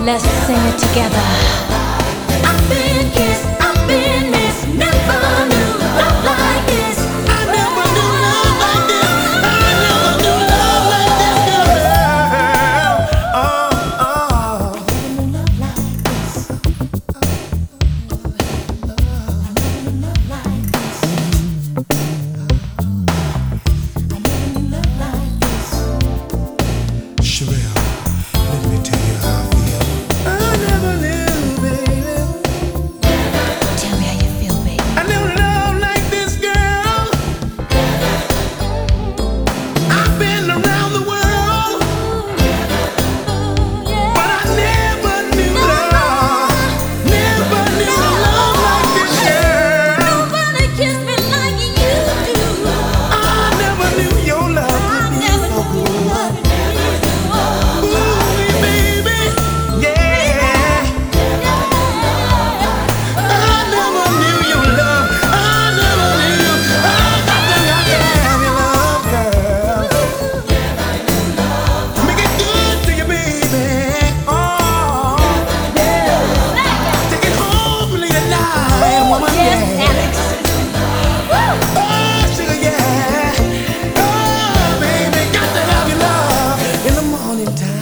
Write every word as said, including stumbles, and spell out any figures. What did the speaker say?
Let's sing it together. I've been kissed, I've been missed, never knew love like this. I never knew love like this. I never knew love like this, girl. Oh, oh. I never knew love like this. I never knew love like this. I never knew love like this. Sherelle, let me tell you how I feel. I never knew, baby. Tell me how you feel, baby. I never loved like this, girl. I've been around the world, but I never knew love. Never knew love like this, girl. Nobody kissed me like you do. I never knew your love could be so good. Ooh, baby, yeah. I never knew your love. I never knew. I got to have your love, girl. Make it good to you, baby. Oh, yeah. Take it home late at night, woman, yeah. Oh, sugar, yeah. Oh, baby, got to have your love in the morning time.